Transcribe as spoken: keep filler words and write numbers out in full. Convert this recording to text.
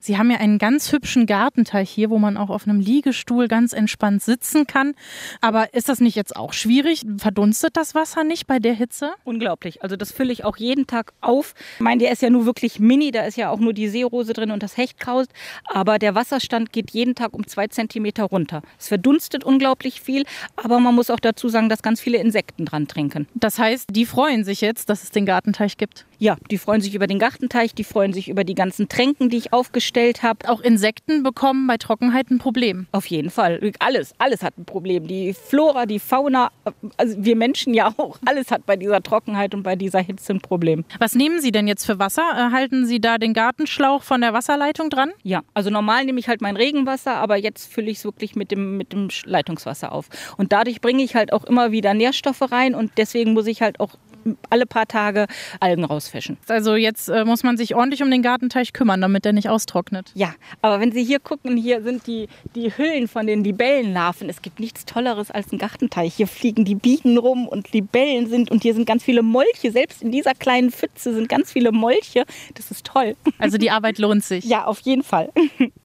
Sie haben ja einen ganz hübschen Gartenteich hier, wo man auch auf einem Liegestuhl ganz entspannt sitzen kann. Aber ist das nicht jetzt auch schwierig? Verdunstet das Wasser nicht bei der Hitze? Unglaublich. Also das fülle ich auch jeden Tag auf. Ich meine, der ist ja nur wirklich mini, da ist ja auch nur die Seerose drin und das Hechtkraut. Aber der Wasserstand geht jeden Tag um zwei Zentimeter runter. Es verdunstet unglaublich viel, aber man muss auch dazu sagen, dass ganz viele Insekten dran trinken. Das heißt, die freuen sich jetzt, dass es den Gartenteich gibt? Ja, die freuen sich über den Gartenteich, die freuen sich über die ganzen Tränken, die ich aufgestellt habe. Auch Insekten bekommen bei Trockenheit ein Problem? Auf jeden Fall. Alles, alles hat ein Problem. Die Flora, die Fauna, also wir Menschen ja auch. Alles hat bei dieser Trockenheit und bei dieser Hitze ein Problem. Was nehmen Sie denn jetzt für Wasser? Halten Sie da den Gartenschlauch von der Wasserleitung dran? Ja, also normal nehme ich halt mein Regenwasser, aber jetzt fülle ich es wirklich mit dem, mit dem Leitungswasser auf. Und dadurch bringe ich halt auch immer wieder Nährstoffe rein und deswegen muss ich halt auch alle paar Tage Algen rausfischen. Also jetzt äh, muss man sich ordentlich um den Gartenteich kümmern, damit der nicht austrocknet. Ja, aber wenn Sie hier gucken, hier sind die, die Hüllen von den Libellenlarven. Es gibt nichts Tolleres als ein Gartenteich. Hier fliegen die Bienen rum und Libellen sind und hier sind ganz viele Molche. Selbst in dieser kleinen Pfütze sind ganz viele Molche. Das ist toll. Also die Arbeit lohnt sich. Ja, auf jeden Fall.